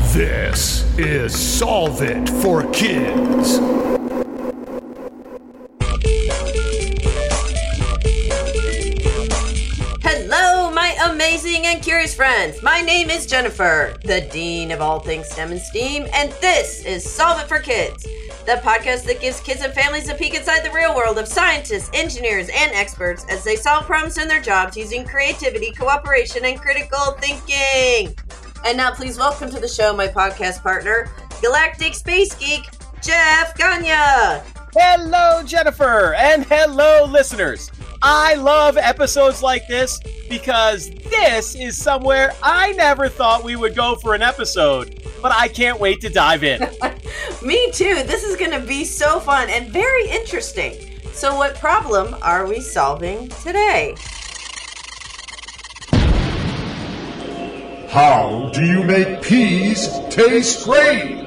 This is Solve It for Kids. Hello, my amazing and curious friends. My name is Jennifer, the Dean of all things STEM and STEAM, and this is Solve It for Kids, the podcast that gives kids and families a peek inside the real world of scientists, engineers, and experts as they solve problems in their jobs using creativity, cooperation, and critical thinking. And now please welcome to the show my podcast partner, Galactic Space Geek, Jeff Gagne. Hello, Jennifer, and hello, listeners. I love episodes like this because this is somewhere I never thought we would go for an episode, but I can't wait to dive in. Me too. This is going to be so fun and very interesting. So what problem are we solving today? How do you make peas taste great?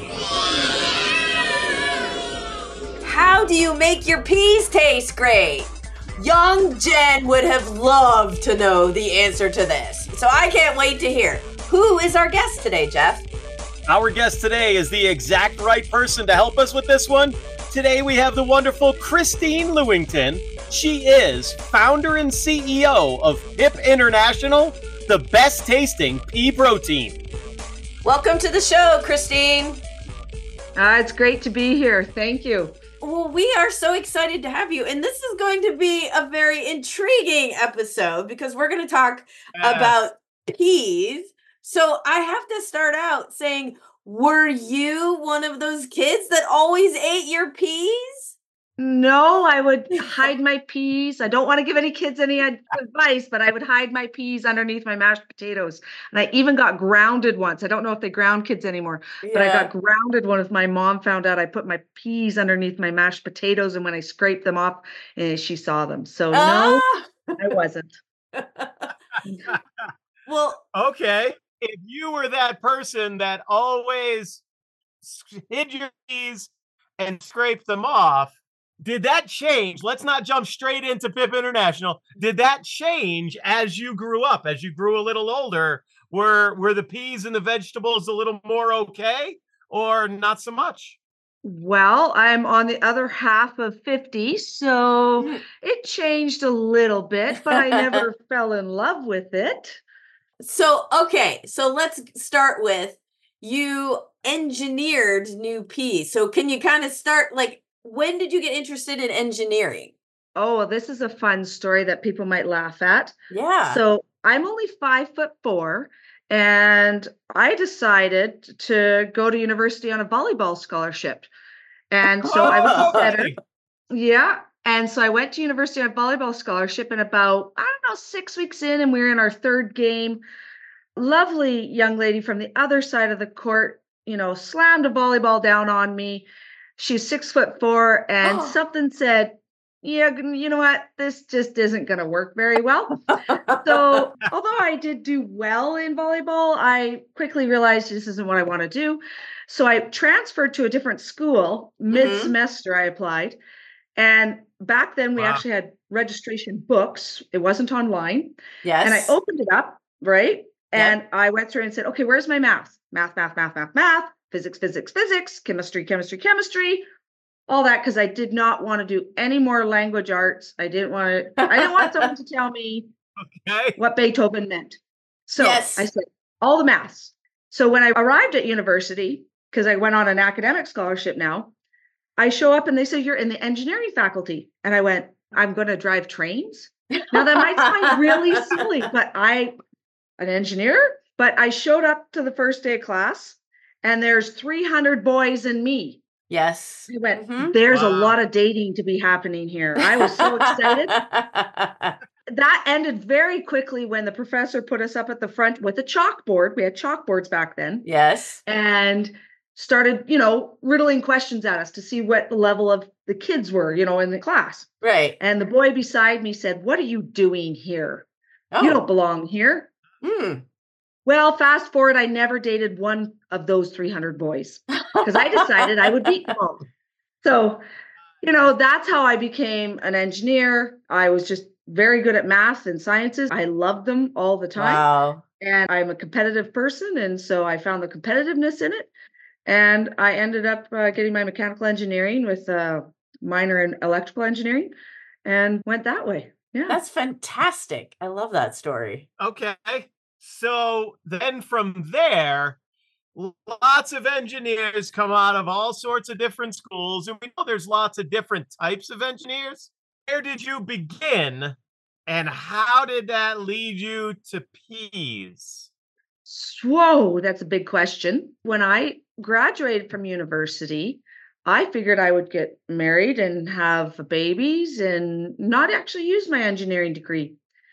How do you make your peas taste great? Young Jen would have loved to know the answer to this. So I can't wait to hear. Who is our guest today, Jeff? Our guest today is the exact right person to help us with this one. Today we have the wonderful Christine Lewington. She is founder and CEO of HIP International, the best tasting pea protein. Welcome to the show, Christine. It's great to be here. Thank you. Well, we are so excited to have you. And this is going to be a very intriguing episode because we're going to talk about peas. So I have to start out saying, were you one of those kids that always ate your peas? No, I would hide my peas. I don't want to give any kids any advice, but I would hide my peas underneath my mashed potatoes. And I even got grounded once. I don't know if they ground kids anymore, but I got grounded when my mom found out I put my peas underneath my mashed potatoes. And when I scraped them off, she saw them. So no, I wasn't. Well, okay. If you were that person that always hid your peas and scraped them off, did that change? Let's not jump straight into HIP International. Did that change as you grew up, as you grew a little older? Were the peas and the vegetables a little more okay or not so much? Well, I'm on the other half of 50, so it changed a little bit, but I never fell in love with it. So let's start with you engineered new peas. So can you kind of start, like, when did you get interested in engineering? Oh, this is a fun story that people might laugh at. Yeah. So I'm only 5'4", and I decided to go to university on a volleyball scholarship. And so I was a setter. Yeah. And so I went to university on a volleyball scholarship, and about, 6 weeks in, and we were in our third game. Lovely young lady from the other side of the court, slammed a volleyball down on me. She's 6'4", and something said, yeah, you know what? This just isn't going to work very well. So although I did do well in volleyball, I quickly realized this isn't what I want to do. So I transferred to a different school. Mid-semester, I applied. And back then we actually had registration books. It wasn't online. Yes. And I opened it up, right? And I went through and said, okay, where's my math? Math. Physics, chemistry, all that, because I did not want to do any more language arts. I didn't want someone to tell me what Beethoven meant. So I said, all the maths. So when I arrived at university, because I went on an academic scholarship now, I show up and they say, you're in the engineering faculty. And I went, I'm going to drive trains? Now that might sound really silly, but an engineer? But I showed up to the first day of class, and there's 300 boys and me. Yes. I went, there's a lot of dating to be happening here. I was so excited. That ended very quickly when the professor put us up at the front with a chalkboard. We had chalkboards back then. Yes. And started, riddling questions at us to see what the level of the kids were, in the class. Right. And the boy beside me said, what are you doing here? Oh. You don't belong here. Well, fast forward, I never dated one of those 300 boys because I decided I would beat them all. So, that's how I became an engineer. I was just very good at math and sciences. I loved them all the time. Wow. And I'm a competitive person. And so I found the competitiveness in it. And I ended up getting my mechanical engineering with a minor in electrical engineering and went that way. Yeah. That's fantastic. I love that story. Okay. So then from there, lots of engineers come out of all sorts of different schools. And we know there's lots of different types of engineers. Where did you begin? And how did that lead you to peas? Whoa, that's a big question. When I graduated from university, I figured I would get married and have babies and not actually use my engineering degree.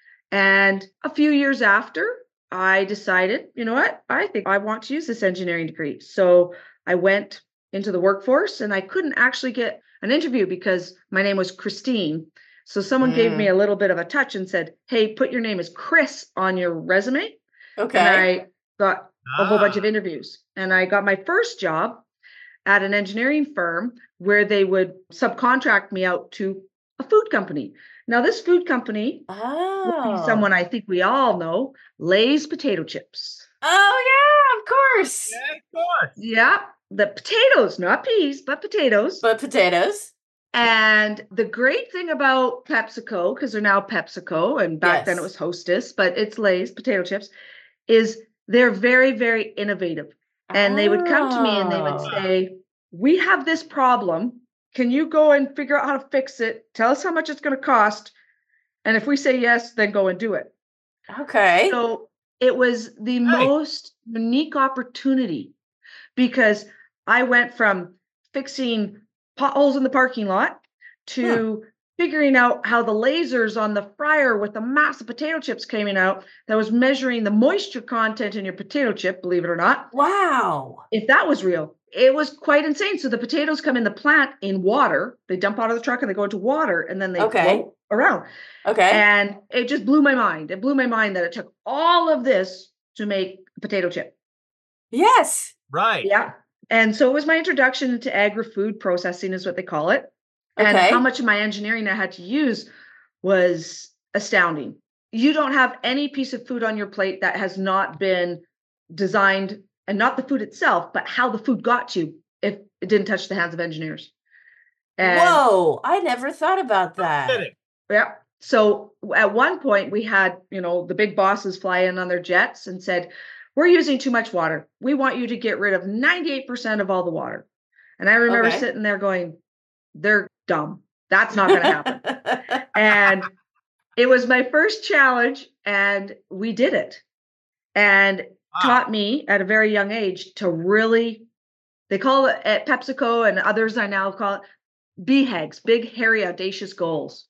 And a few years after, I decided, you know what? I think I want to use this engineering degree. So I went into the workforce and I couldn't actually get an interview because my name was Christine. So someone gave me a little bit of a touch and said, hey, put your name as Chris on your resume. Okay. And I got a whole bunch of interviews. And I got my first job at an engineering firm where they would subcontract me out to a food company. Now, this food company would be someone I think we all know, Lay's potato chips. Oh, yeah, of course. Yeah, of course. Yeah, the potatoes, not peas, but potatoes. But potatoes. And the great thing about PepsiCo, because they're now PepsiCo, and back then it was Hostess, but it's Lay's potato chips, is they're very, very innovative. And they would come to me and they would say, we have this problem. Can you go and figure out how to fix it? Tell us how much it's going to cost. And if we say yes, then go and do it. Okay. So it was the most unique opportunity because I went from fixing potholes in the parking lot to figuring out how the lasers on the fryer with the massive potato chips coming out that was measuring the moisture content in your potato chip, believe it or not. Wow. If that was real, it was quite insane. So the potatoes come in the plant in water. They dump out of the truck and they go into water and then they float around. Okay. And it just blew my mind. It blew my mind that it took all of this to make a potato chip. Yes. Right. Yeah. And so it was my introduction to agri-food processing is what they call it. And how much of my engineering I had to use was astounding. You don't have any piece of food on your plate that has not been designed, and not the food itself, but how the food got to you if it didn't touch the hands of engineers. And whoa, I never thought about that. yeah. So at one point we had, the big bosses fly in on their jets and said, we're using too much water. We want you to get rid of 98% of all the water. And I remember sitting there going, they're dumb. That's not going to happen. And it was my first challenge and we did it. And taught me at a very young age to really, they call it at PepsiCo and others I now call it BHAGs, big, hairy, audacious goals.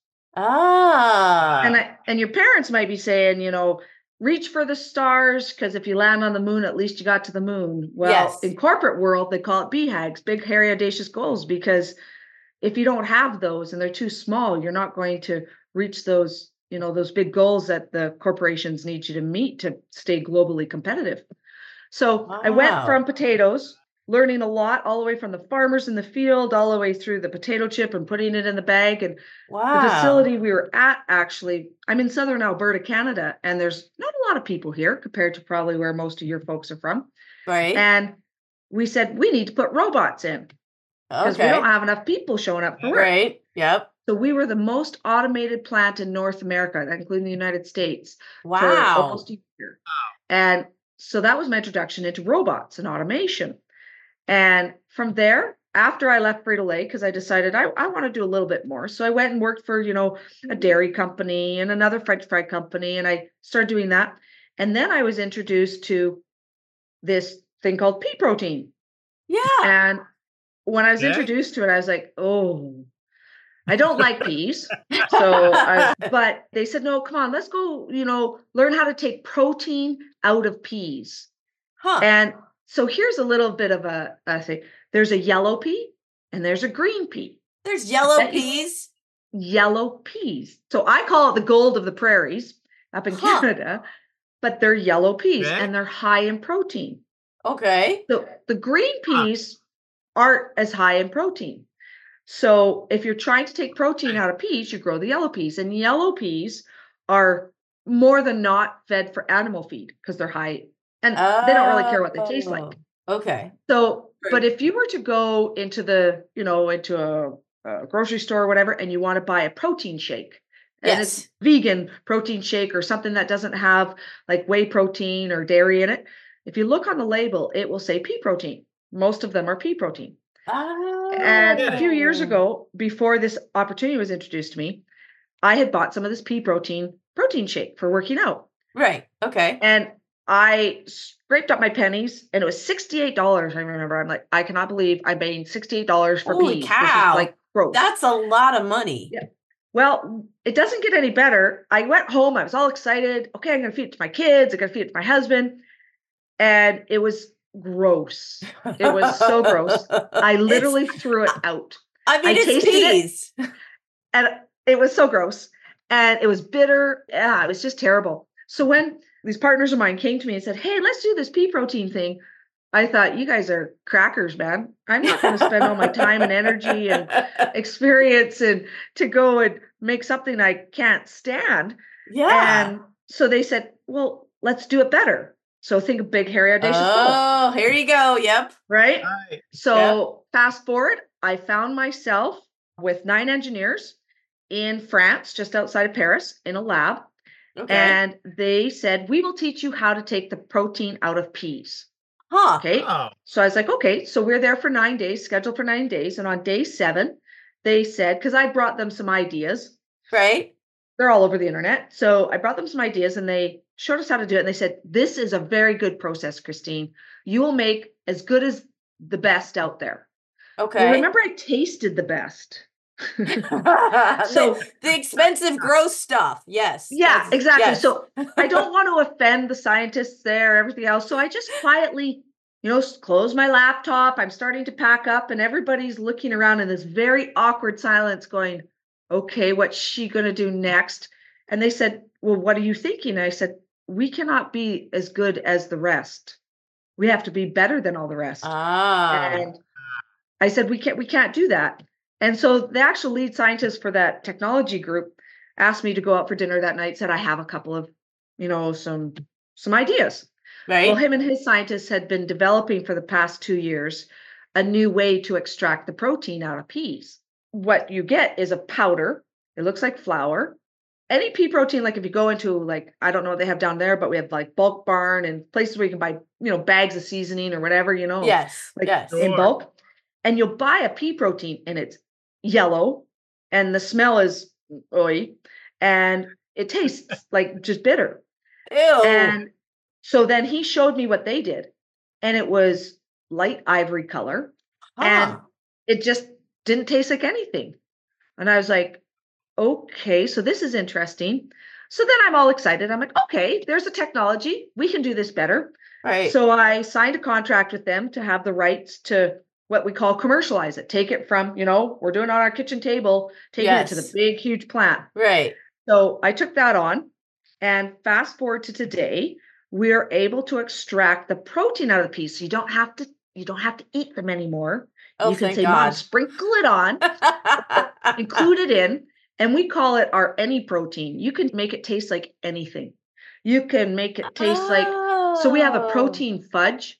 And your parents might be saying, reach for the stars, because if you land on the moon, at least you got to the moon. Well, in corporate world, they call it BHAGs, big, hairy, audacious goals, because if you don't have those and they're too small, you're not going to reach those, those big goals that the corporations need you to meet to stay globally competitive. So I went from potatoes, learning a lot, all the way from the farmers in the field, all the way through the potato chip and putting it in the bag. And the facility we were at, actually, I'm in southern Alberta, Canada, and there's not a lot of people here compared to probably where most of your folks are from. Right. And we said, we need to put robots in because we don't have enough people showing up for work. Right. Yep. So we were the most automated plant in North America, including the United States. Wow. For almost a year. And so that was my introduction into robots and automation. And from there, after I left Frito-Lay, because I decided I want to do a little bit more. So I went and worked for, a dairy company and another French fry company. And I started doing that. And then I was introduced to this thing called pea protein. Yeah. And when I was introduced to it, I was like, oh, I don't like peas. But they said, no, come on, let's go, learn how to take protein out of peas. And so here's a little bit of a thing. There's a yellow pea and there's a green pea. There's yellow peas? Yellow peas. So I call it the gold of the prairies up in Canada, but they're yellow peas and they're high in protein. Okay. So the green peas aren't as high in protein. So if you're trying to take protein out of peas, you grow the yellow peas. And yellow peas are more than not fed for animal feed because they're high and they don't really care what they taste like. Okay. So, but if you were to go into into a grocery store or whatever, and you want to buy a protein shake, and it's vegan protein shake or something that doesn't have like whey protein or dairy in it, if you look on the label, it will say pea protein. Most of them are pea protein. And a few years ago, before this opportunity was introduced to me, I had bought some of this pea protein shake for working out. Right. Okay. And I scraped up my pennies, and it was $68. I remember. I'm like, I cannot believe I'm paying $68 for Holy peas. cow. This is like gross. That's a lot of money. Yeah. Well, it doesn't get any better. I went home. I was all excited. Okay, I'm going to feed it to my kids. I'm going to feed it to my husband. And it was gross. It was so gross. I literally threw it out. I mean, it's peas. And it was so gross. And it was bitter. Yeah, it was just terrible. So when these partners of mine came to me and said, hey, let's do this pea protein thing, I thought, you guys are crackers, man. I'm not going to spend all my time and energy and experience and to go and make something I can't stand. Yeah. And so they said, well, let's do it better. So think of Big Hairy Audacious Bull. Oh, here you go. Yep. Right? So fast forward, I found myself with 9 engineers in France, just outside of Paris, in a lab. Okay. And they said, we will teach you how to take the protein out of peas. Huh. Okay. Oh. So I was like, okay. So we're there for 9 days, scheduled for 9 days. And on day 7, they said, because I brought them some ideas. Right. They're all over the internet. So I brought them some ideas and they showed us how to do it. And they said, this is a very good process, Christine. You will make as good as the best out there. Okay. Well, remember, I tasted the best. So the expensive, gross stuff. Yes. Yeah, exactly. Yes. So I don't want to offend the scientists there, everything else. So I just quietly, close my laptop. I'm starting to pack up and everybody's looking around in this very awkward silence going, okay, what's she going to do next? And they said, well, what are you thinking? And I said, we cannot be as good as the rest. We have to be better than all the rest. And I said, we can't do that. And so the actual lead scientist for that technology group asked me to go out for dinner that night, said, I have a couple of, some ideas. Right. Well, him and his scientists had been developing for the past 2 years a new way to extract the protein out of peas. What you get is a powder. It looks like flour. Any pea protein, like if you go into I don't know what they have down there, but we have like Bulk Barn and places where you can buy, bags of seasoning or whatever, Yes. Yes. In bulk. And you'll buy a pea protein and it's yellow and the smell is oily and it tastes like just bitter. Ew. And so then he showed me what they did and it was light ivory color and it just didn't taste like anything. And I was like, okay, so this is interesting. So then I'm all excited. I'm like, okay, there's a technology. We can do this better. Right. So I signed a contract with them to have the rights to what we call commercialize it. Take it from, we're doing it on our kitchen table, taking it to the big, huge plant. Right. So I took that on and fast forward to today, we're able to extract the protein out of the peas. So you don't have to eat them anymore. Oh, you can thank say, God. Mom, sprinkle it on, include it in, and we call it our any protein. You can make it taste like anything. You can make it taste so we have a protein fudge.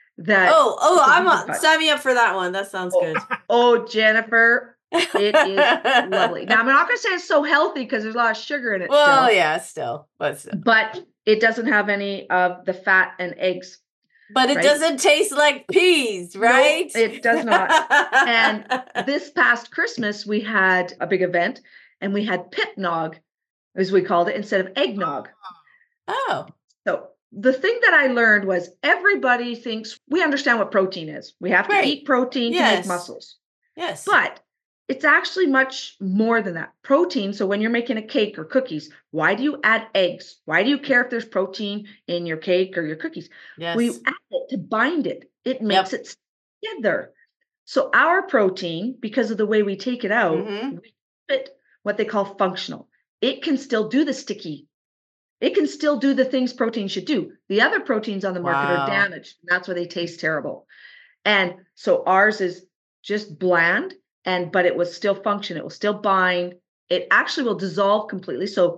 Sign me up for that one. That sounds good. Oh, Jennifer, it is lovely. Now, I'm not going to say it's so healthy because there's a lot of sugar in it. Well, yeah, still. But it doesn't have any of the fat and eggs. But it doesn't taste like peas, right? No, it does not. And this past Christmas, we had a big event and we had pip nog, as we called it, instead of eggnog. Oh. So the thing that I learned was everybody thinks we understand what protein is. We have to eat protein to make muscles. Yes. But it's actually much more than that. Protein. So when you're making a cake or cookies, why do you add eggs? Why do you care if there's protein in your cake or your cookies? Yes. We add it to bind it. It makes it together. So our protein, because of the way we take it out, we keep it what they call functional. It can still do the sticky. It can still do the things protein should do. The other proteins on the market are damaged. And that's why they taste terrible. And so ours is just bland, but it will still function. It will still bind. It actually will dissolve completely. So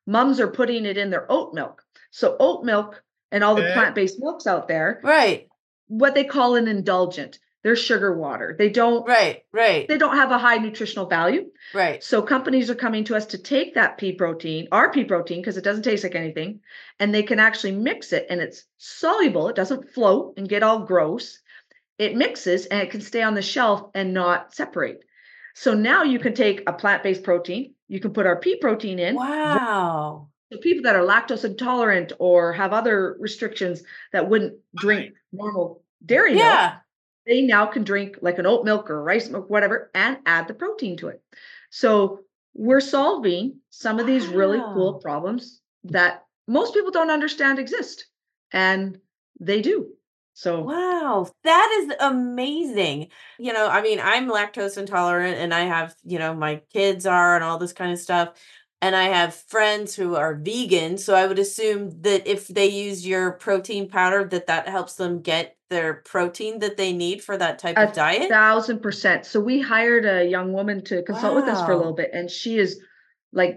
moms are putting it in their oat milk. So oat milk and all the plant-based milks out there, Right. what they call an indulgent. They're sugar water. They don't Right. they don't have a high nutritional value. Right. So companies are coming to us to take that pea protein, our pea protein, because it doesn't taste like anything, and they can actually mix it, and it's soluble. It doesn't float and get all gross. It mixes and it can stay on the shelf and not separate. So now you can take a plant-based protein, you can put our pea protein in. Wow. So people that are lactose intolerant or have other restrictions that wouldn't drink normal dairy milk, Yeah. they now can drink like an oat milk or rice milk, whatever, and add the protein to it. So we're solving some of these really cool problems that most people don't understand exist, and they do. So Wow, that is amazing. I mean, I'm lactose intolerant and I have, my kids are and all this kind of stuff. And I have friends who are vegan. So I would assume that if they use your protein powder, that helps them get their protein that they need for that type of diet. 1,000%. So we hired a young woman to consult with us for a little bit. And she is like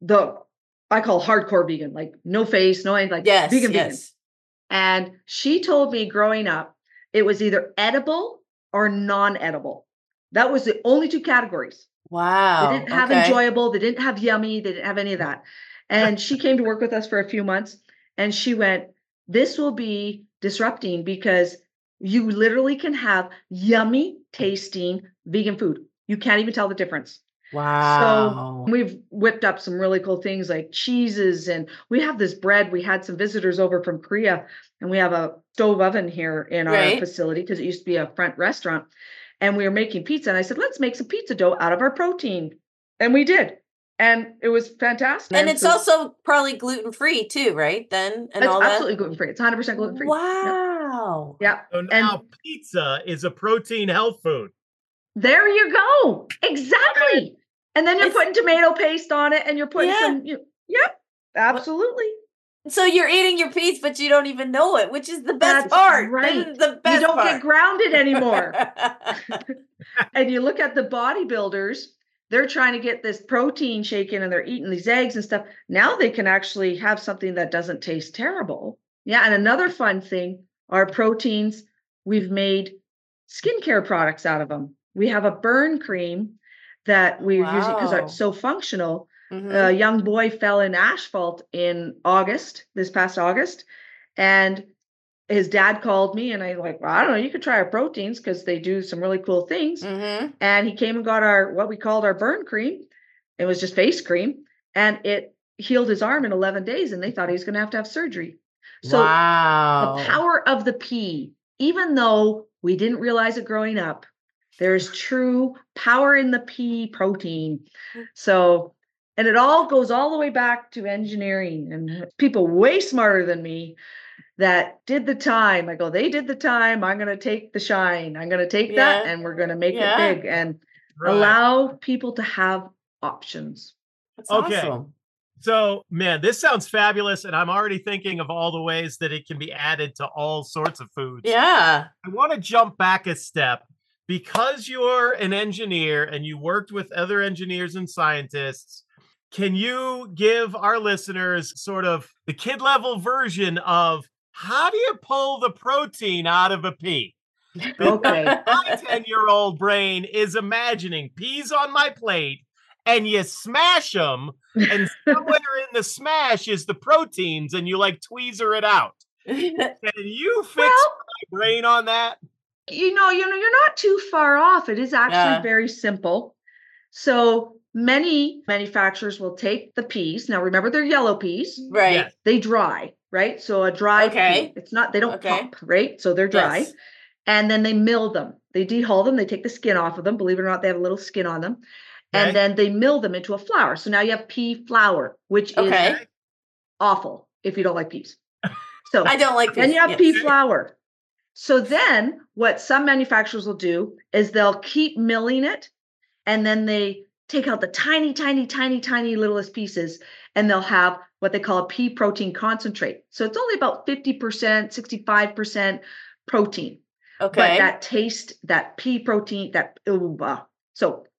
I call hardcore vegan, like no face, no anything, like vegan. And she told me growing up, it was either edible or non-edible. That was the only two categories. Wow. They didn't have enjoyable. They didn't have yummy. They didn't have any of that. And she came to work with us for a few months and she went, this will be disrupting because you literally can have yummy tasting vegan food. You can't even tell the difference. Wow. So we've whipped up some really cool things like cheeses, and we have this bread. We had some visitors over from Korea, and we have a stove oven here in our facility because it used to be a front restaurant. And we were making pizza, and I said, let's make some pizza dough out of our protein. And we did. And it was fantastic. And it's also probably gluten-free too, right? Then and it's all absolutely gluten-free. It's 100% gluten-free. Wow. Yeah. So now pizza is a protein health food. There you go. Exactly. And then you're putting tomato paste on it and you're putting some, absolutely. So you're eating your peas, but you don't even know it, which is the best part. Right. This is the best You don't part. get grounded anymore. And you look at the bodybuilders, they're trying to get this protein shaken and they're eating these eggs and stuff. Now they can actually have something that doesn't taste terrible. Yeah. And another fun thing are proteins. We've made skincare products out of them. We have a burn cream that we're using because it's so functional. A young boy fell in asphalt in this past August, and his dad called me and I like, well, I don't know, you could try our proteins because they do some really cool things. And he came and got what we called our burn cream. It was just face cream, and it healed his arm in 11 days, and they thought he was going to have surgery. So the power of the pea, even though we didn't realize it growing up, there's true power in the pea protein. So, and it all goes all the way back to engineering and people way smarter than me that did the time. I go, they did the time. I'm going to take the shine. I'm going to take that and we're going to make it big and allow people to have options. That's awesome. So, man, this sounds fabulous. And I'm already thinking of all the ways that it can be added to all sorts of foods. Yeah. I want to jump back a step. Because you're an engineer and you worked with other engineers and scientists, can you give our listeners sort of the kid level version of how do you pull the protein out of a pea? Okay. My 10-year-old brain is imagining peas on my plate and you smash them and somewhere in the smash is the proteins and you like tweezer it out. Can you fix my brain on that? You're not too far off. It is actually very simple. So many manufacturers will take the peas. Now, remember, they're yellow peas. Right. Yes. They dry, right? So a dry pea, they don't pop, right? So they're dry. Yes. And then they mill them. They dehull them. They take the skin off of them. Believe it or not, they have a little skin on them. Okay. And then they mill them into a flour. So now you have pea flour, which is awful if you don't like peas. So I don't like peas. Then you have pea flour. So then what some manufacturers will do is they'll keep milling it, and then they take out the tiny, tiny, tiny, tiny littlest pieces, and they'll have what they call a pea protein concentrate. So it's only about 50%, 65% protein. Okay. But that taste, that pea protein, so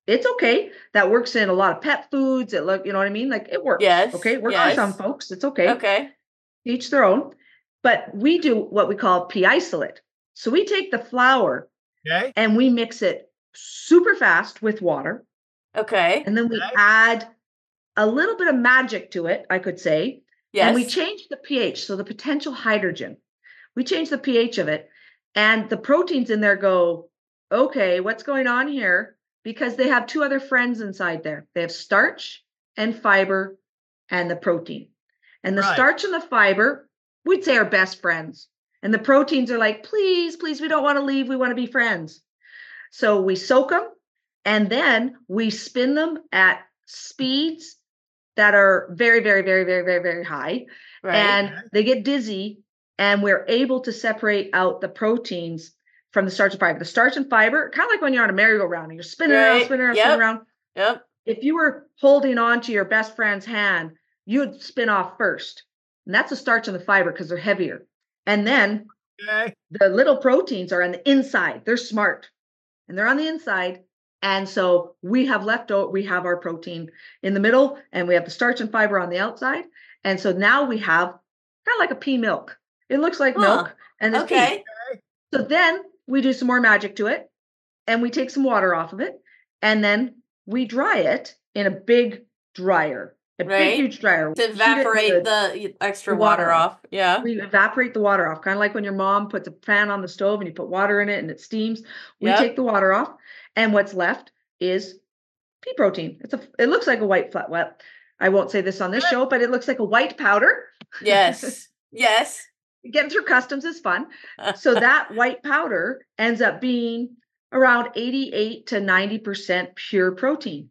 it's okay. That works in a lot of pet foods. You know what I mean? Like it works. Yes. Okay. It works yes. for some folks. It's okay. Okay. Each their own. But we do what we call pea isolate. So we take the flour and we mix it super fast with water. Okay. And then we add a little bit of magic to it, I could say. Yes. And we change the pH. So the potential hydrogen, we change the pH of it. And the proteins in there go, okay, what's going on here? Because they have two other friends inside there. They have starch and fiber and the protein. And the starch and the fiber, we'd say, are best friends. And the proteins are like, please, please, we don't want to leave. We want to be friends. So we soak them and then we spin them at speeds that are very, very, very, very, very, very high. Right. And they get dizzy, and we're able to separate out the proteins from the starch and fiber. The starch and fiber, kind of like when you're on a merry-go-round and you're spinning around, spinning around, spinning around. Yep. If you were holding on to your best friend's hand, you would spin off first. And that's the starch and the fiber because they're heavier. And then the little proteins are on the inside. They're smart. And they're on the inside. And so we have we have our protein in the middle, and we have the starch and fiber on the outside. And so now we have kind of like a pea milk. It looks like milk and it's pea. So then we do some more magic to it, and we take some water off of it, and then we dry it in a big dryer, big, huge dryer. To evaporate the extra water off. Yeah. We evaporate the water off, kind of like when your mom puts a pan on the stove and you put water in it and it steams. We take the water off. And what's left is pea protein. It looks like a white flat. Well, I won't say this on this show, but it looks like a white powder. Yes. Yes. Getting through customs is fun. So that white powder ends up being around 88 to 90% pure protein.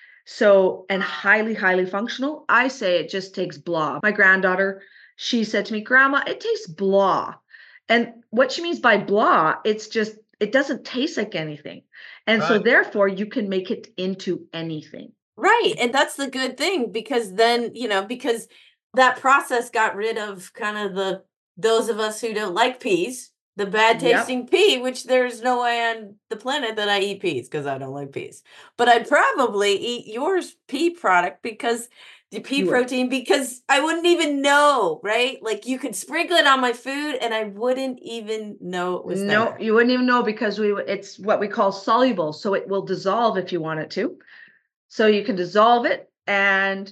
So, and highly, highly functional. I say it just takes blah. My granddaughter, she said to me, Grandma, it tastes blah. And what she means by blah, it doesn't taste like anything. And so therefore you can make it into anything. Right. And that's the good thing, because then, because that process got rid of kind of those of us who don't like peas, the bad tasting pea, which there's no way on the planet that I eat peas because I don't like peas. But I'd probably eat yours pea product because the pea protein, because I wouldn't even know, right? Like you could sprinkle it on my food and I wouldn't even know it was there. No, you wouldn't even know because it's what we call soluble. So it will dissolve if you want it to. So you can dissolve it and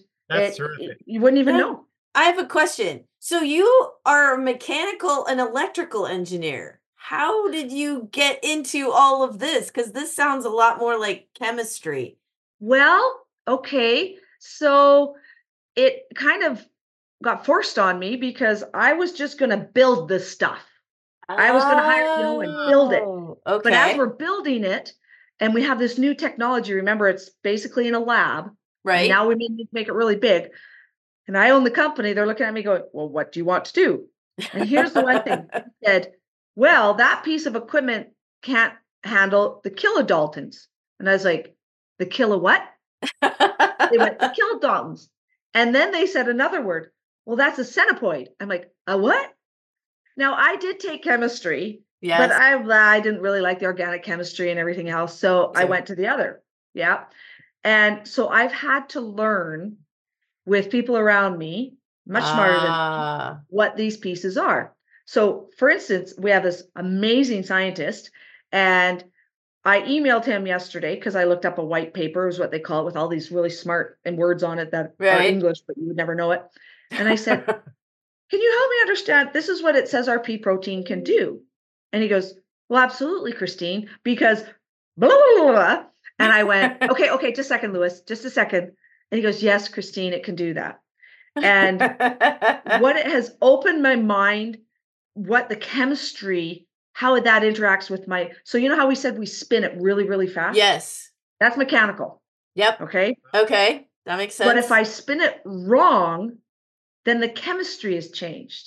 you wouldn't even know. I have a question. So you are a mechanical and electrical engineer. How did you get into all of this? Because this sounds a lot more like chemistry. Well, okay. So it kind of got forced on me because I was just going to build this stuff. I was going to hire, and build it. Okay. But as we're building it, and we have this new technology, remember, it's basically in a lab. Right. Now we need to make it really big. And I own the company. They're looking at me going, well, what do you want to do? And here's the one thing. I said, well, that piece of equipment can't handle the kilodaltons. And I was like, the kilo what? They went, the kilodaltons. And then they said another word. Well, that's a centipoid. I'm like, a what? Now, I did take chemistry, but I didn't really like the organic chemistry and everything else. So I went to the other. Yeah. And so I've had to learn with people around me, much smarter than me, what these pieces are. So, for instance, we have this amazing scientist, and I emailed him yesterday because I looked up a white paper, is what they call it, with all these really smart and words on it that are English, but you would never know it. And I said, can you help me understand? This is what it says our pea protein can do. And he goes, well, absolutely, Christine, because blah, blah, blah, blah. And I went, okay, just a second, Lewis, just a second. And he goes, yes, Christine, it can do that. And what it has opened my mind, what the chemistry, how that interacts with so you know how we said we spin it really, really fast? Yes. That's mechanical. Yep. Okay. That makes sense. But if I spin it wrong, then the chemistry has changed.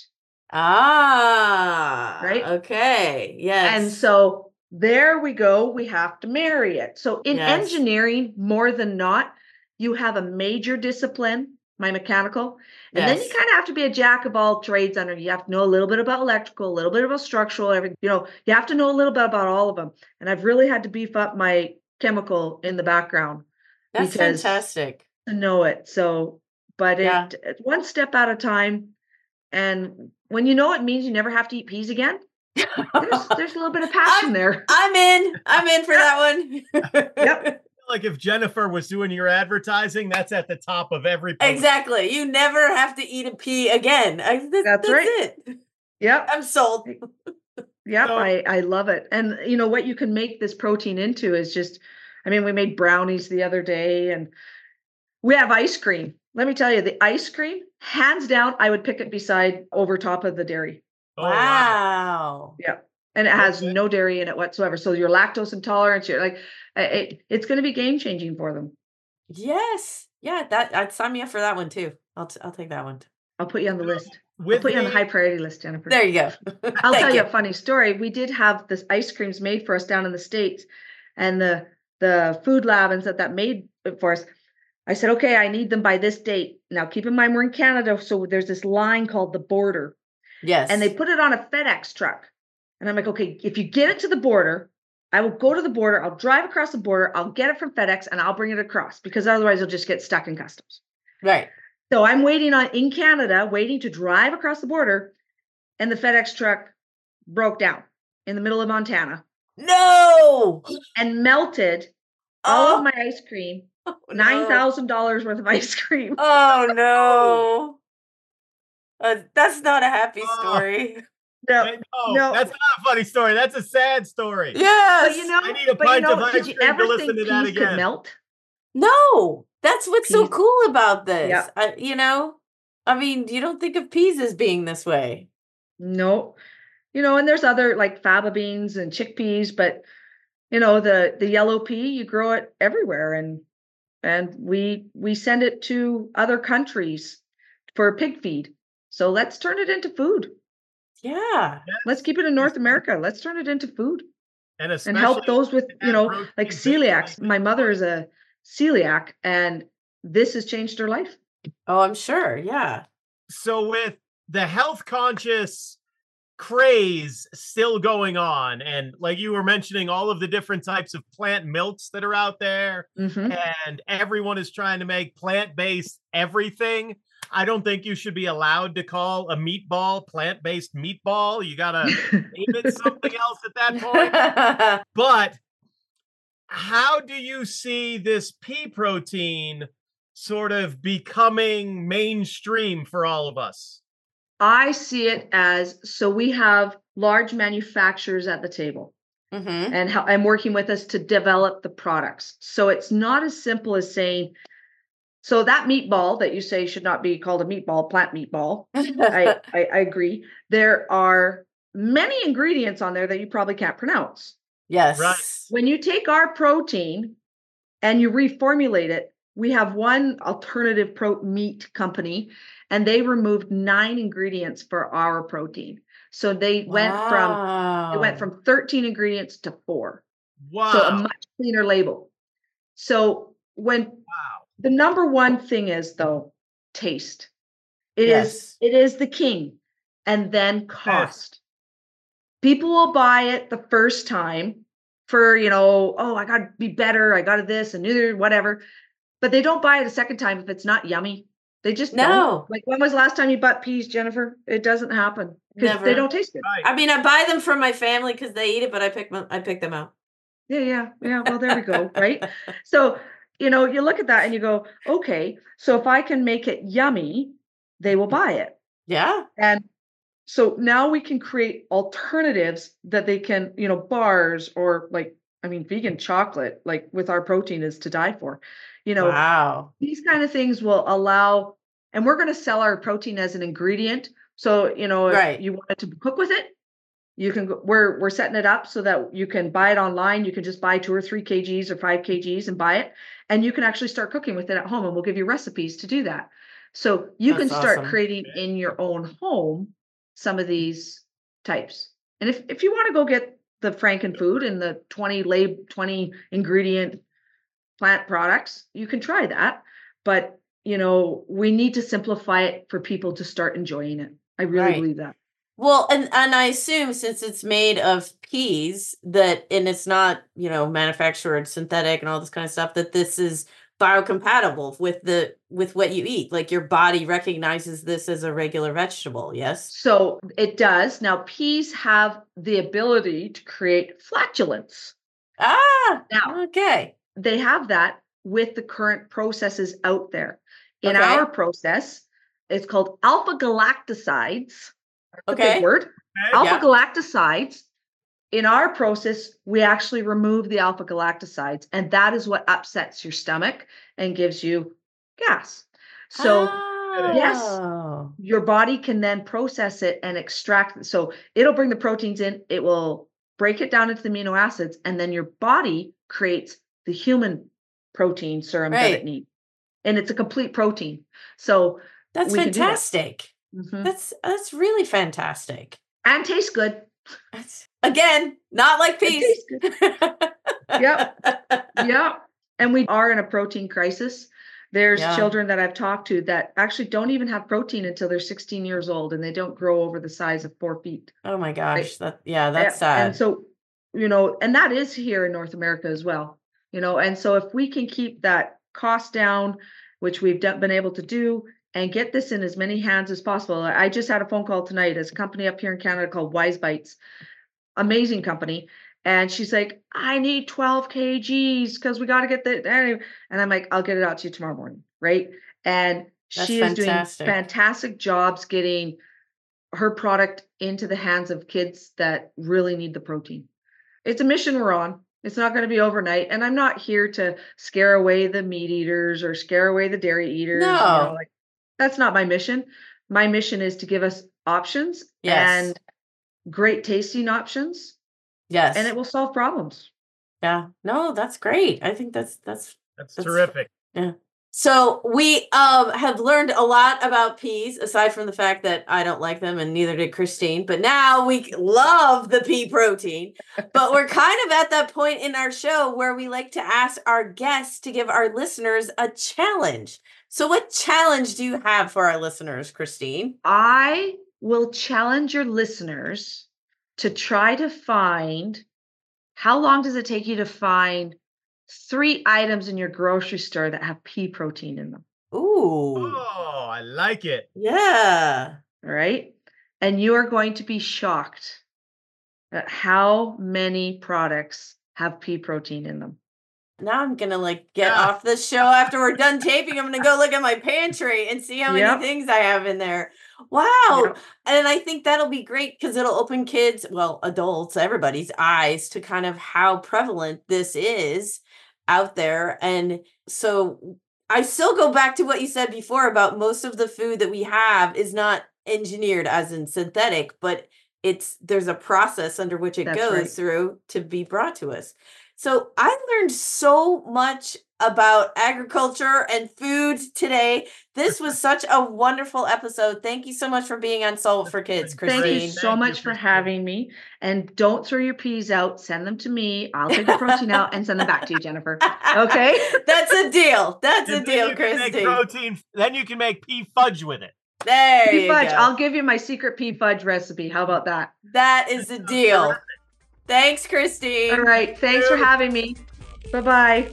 Right. Okay. Yes. And so there we go. We have to marry it. So in engineering, more than not, you have a major discipline, my mechanical, and then you kind of have to be a jack of all trades under. You have to know a little bit about electrical, a little bit about structural, everything. You have to know a little bit about all of them. And I've really had to beef up my chemical in the background. That's because fantastic. to know it. So, but Yeah. it one step at a time. And when you know it means you never have to eat peas again, there's a little bit of passion there. I'm in for that one. Yep. Like if Jennifer was doing your advertising, that's at the top of every post. Exactly. You never have to eat a pea again. That's right. it. Yep. I'm sold. Yep. So- I love it. And you know what you can make this protein into is just, I mean, we made brownies the other day and we have ice cream. Let me tell you, the ice cream, hands down, I would pick it beside over top of the dairy. Oh, Wow. Yeah. And it has Okay. no dairy in it whatsoever. So your lactose intolerance, you're like, it's going to be game changing for them. Yes. Yeah, I'd sign me up for that one too. I'll take that one. I'll put you on the list. I'll With put you on the the- high priority list, Jennifer. There you go. I'll Thank tell you a funny story. We did have this ice creams made for us down in the States, and the food lab and that made it for us. I said, okay, I need them by this date. Now keep in mind we're in Canada, so there's this line called the border, Yes. and they put it on a FedEx truck. And I'm like, okay, if you get it to the border, I will go to the border. I'll drive across the border. I'll get it from FedEx and I'll bring it across because otherwise it'll just get stuck in customs. Right. So I'm waiting in Canada, waiting to drive across the border, and the FedEx truck broke down in the middle of Montana No. and melted all Oh, of my ice cream, no. $9,000 worth of ice cream. Oh no. That's not a happy Oh. story. No, No, that's not a funny story. That's a sad story. Yes. but you know, I need a pint of ice did you cream to ever listen think to that peas could again. melt? No, that's what's so Peas. cool about this. Yeah. I mean, you don't think of peas as being this way. No, and there's other like faba beans and chickpeas, but the yellow pea, you grow it everywhere, and we send it to other countries for pig feed. So let's turn it into food. Yeah. Let's keep it in North America. Let's turn it into food And and help especially those with, that protein like base celiacs. like My this mother one. is a celiac, and this has changed her life. Oh, I'm sure. Yeah. So with the health conscious craze still going on, and like you were mentioning, all of the different types of plant milks that are out there, Mhm. and everyone is trying to make plant-based everything. I don't think you should be allowed to call a meatball plant-based meatball. You gotta name it something else at that point. But how do you see this pea protein sort of becoming mainstream for all of us? I see it as, so we have large manufacturers at the table, hmm and I'm working with us to develop the products. So it's not as simple as saying, so that meatball that you say should not be called a meatball, plant meatball. I agree. There are many ingredients on there that you probably can't pronounce. Yes. Right. When you take our protein and you reformulate it, we have one alternative meat company, and they removed 9 ingredients for our protein. So they went from 13 ingredients to 4. Wow. So a much cleaner label. So when Wow. the number one thing is, though, taste. It Yes. is the king, and then cost. People will buy it the first time for, oh, I got to be better. I got to this and whatever. But they don't buy it a second time if it's not yummy. They just No. don't. Like, when was the last time you bought peas, Jennifer? It doesn't happen because Never. they don't taste good. Right. I mean, I buy them for my family because they eat it, but I pick them out. Yeah. Well, there we go. Right. So, you look at that and you go, okay, so if I can make it yummy, they will buy it. Yeah. And so now we can create alternatives that they can, bars or vegan chocolate, like with our protein, is to die for. Wow. These kind of things will allow, and we're going to sell our protein as an ingredient. So, if Right. you wanted to cook with it, you can go, we're setting it up so that you can buy it online. You can just buy 2 or 3 kgs or 5 kgs and buy it. And you can actually start cooking with it at home, and we'll give you recipes to do that. So you can That's start awesome. creating in your own home some of these types. And if you want to go get the Frankenfood and the 20 ingredient plant products, you can try that. But, we need to simplify it for people to start enjoying it. I really Right. believe that. Well, and I assume since it's made of peas and it's not, manufactured synthetic and all this kind of stuff, that this is biocompatible with what you eat. Like your body recognizes this as a regular vegetable. Yes. So it does. Now, peas have the ability to create flatulence. Now, Okay. they have that with the current processes out there. In Okay. our process, it's called alpha galactosides. That's a Okay. big word. Okay. Alpha Yeah. galactosides. In our process, we actually remove the alpha galactosides, and that is what upsets your stomach and gives you gas. So yes, Oh. your body can then process it and extract it. So it'll bring the proteins in, it will break it down into the amino acids, and then your body creates the human protein serum that Right. it needs. And it's a complete protein. So That's we can do that. fantastic. Mhm. That's really fantastic. And tastes good. That's, again, not like It peas. tastes good. Yeah. And we are in a protein crisis. There's Yeah. children that I've talked to that actually don't even have protein until they're 16 years old, and they don't grow over the size of 4 feet. Oh my gosh. That's A- sad. And so, and that is here in North America as well, and so if we can keep that cost down, which we've been able to do, and get this in as many hands as possible. I just had a phone call tonight as a company up here in Canada called Wise Bites, amazing company. And she's like, I need 12 kgs because we got to get the, and I'm like, I'll get it out to you tomorrow morning. Right. And That's she is doing fantastic. fantastic jobs getting her product into the hands of kids that really need the protein. It's a mission we're on. It's not going to be overnight. And I'm not here to scare away the meat eaters or scare away the dairy eaters. No. That's not my mission. My mission is to give us options Yes. and great tasting options, Yes. and it will solve problems. Yeah. No, that's great. I think that's That's That's- terrific. so we have learned a lot about peas, aside from the fact that I don't like them and neither did Christine. But now we love the pea protein. But we're kind of at that point in our show where we like to ask our guests to give our listeners a challenge. So what challenge do you have for our listeners, Christine? I will challenge your listeners to try to find, how long does it take you to find 3 items in your grocery store that have pea protein in them? Ooh. Oh, I like it. Yeah. All right. And you are going to be shocked at how many products have pea protein in them. Now I'm gonna get Yeah. off this show after we're done taping. I'm gonna go look at my pantry and see how many Yep. things I have in there. Wow. Yep. And I think that'll be great because it'll open kids, well, adults, everybody's eyes to kind of how prevalent this is out there. And so I still go back to what you said before about most of the food that we have is not engineered as in synthetic, but there's a process under which it That's goes right. through to be brought to us. So I learned so much about agriculture and food today. This was such a wonderful episode. Thank you so much for being on Solve It for Kids, Thank Christine. Thank you Christine. so Thank you, much for Christine. having me. And don't throw your peas out. Send them to me. I'll take the protein out and send them back to you, Jennifer. Okay? That's a deal. That's a And deal, you can make Christine. protein. Then you can make pea fudge with it. There Pea you fudge. go. I'll give you my secret pea fudge recipe. How about that? That is a deal. Thanks, Christine. All right. Thanks for having me. Bye-bye.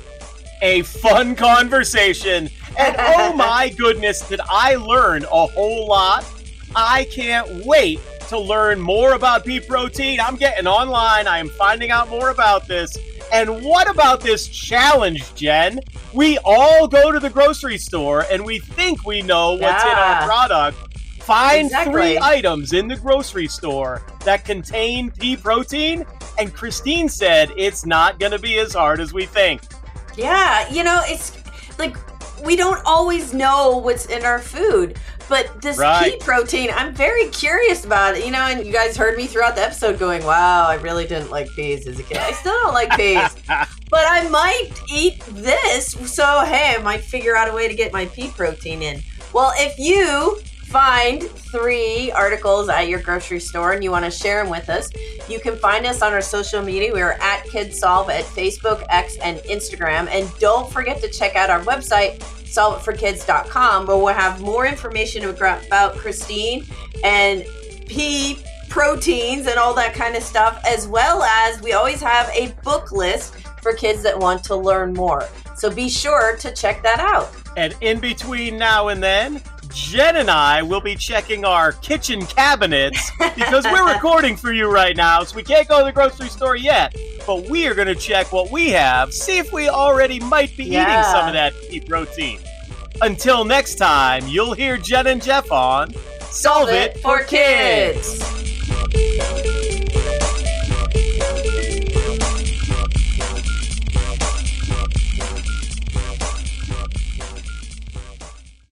A fun conversation. And oh my goodness, did I learn a whole lot? I can't wait to learn more about pea protein. I'm getting online. I am finding out more about this. And what about this challenge, Jen? We all go to the grocery store and we think we know what's in Yeah. our product. Find Exactly. 3 items in the grocery store that contain pea protein. And Christine said it's not going to be as hard as we think. Yeah, it's like we don't always know what's in our food, but this Right. pea protein, I'm very curious about it, and you guys heard me throughout the episode going, wow, I really didn't like peas as a kid. I still don't like peas, but I might eat this, so hey, I might figure out a way to get my pea protein in. Well, if you find 3 articles at your grocery store and you want to share them with us, you can find us on our social media. We are at KidsSolve at Facebook, X, and Instagram. And don't forget to check out our website, solveitforkids.com, where we'll have more information about Christine and pea proteins and all that kind of stuff, as well as we always have a book list for kids that want to learn more. So be sure to check that out. And in between now and then, Jen and I will be checking our kitchen cabinets because we're recording for you right now, so we can't go to the grocery store yet. But we are going to check what we have, see if we already might be eating some of that pea protein. Until next time, you'll hear Jen and Jeff on Solve It for Kids.